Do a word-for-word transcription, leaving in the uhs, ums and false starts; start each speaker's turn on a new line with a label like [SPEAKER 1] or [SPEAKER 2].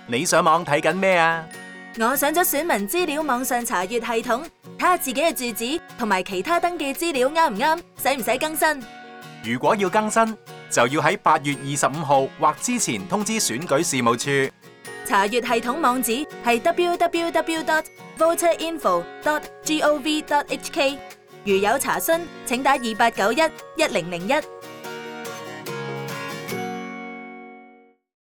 [SPEAKER 1] 你上網睇緊咩啊？
[SPEAKER 2] 我上咗選民資料網上查閱系統，睇下自己嘅住址同埋其他登記資料啱唔啱，使唔使更新？
[SPEAKER 1] 如果要更新，就要喺八月二十五號或之前通知選舉事務處。
[SPEAKER 2] 查閱系統網址係 double-u double-u double-u dot voter info dot gov dot h k。如有查詢，請打二八九一一零零一。